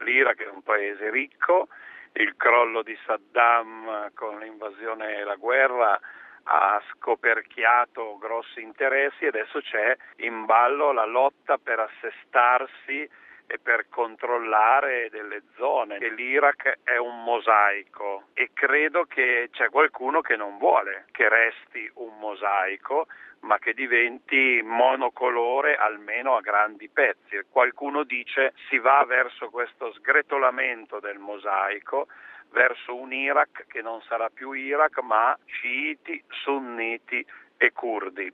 L'Iraq è un paese ricco, il crollo di Saddam con l'invasione e la guerra ha scoperchiato grossi interessi e adesso c'è in ballo la lotta per assestarsi e per controllare delle zone. E l'Iraq è un mosaico e credo che c'è qualcuno che non vuole che resti un mosaico, ma che diventi monocolore almeno a grandi pezzi. Qualcuno dice si va verso questo sgretolamento del mosaico, verso un Iraq che non sarà più Iraq ma sciiti, sunniti e curdi.